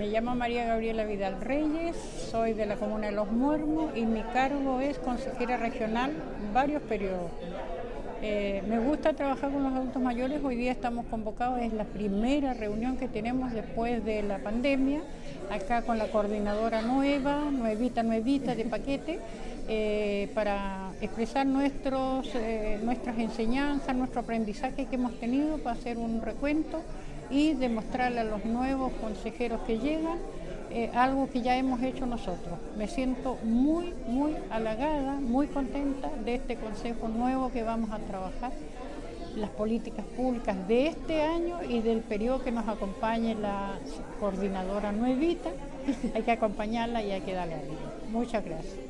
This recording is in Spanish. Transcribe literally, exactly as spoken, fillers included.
Me llamo María Gabriela Vidal Reyes, soy de la comuna de Los Muermos y mi cargo es consejera regional varios periodos. Eh, me gusta trabajar con los adultos mayores, hoy día estamos convocados, es la primera reunión que tenemos después de la pandemia, acá con la coordinadora nueva, nuevita, nuevita de paquete, eh, para expresar nuestros, eh, nuestras enseñanzas, nuestro aprendizaje que hemos tenido, para hacer un recuento y demostrarle a los nuevos consejeros que llegan eh, algo que ya hemos hecho nosotros. Me siento muy, muy halagada, muy contenta de este consejo nuevo que vamos a trabajar, las políticas públicas de este año y del periodo que nos acompañe la coordinadora nuevita. Hay que acompañarla y hay que darle ánimo. Muchas gracias.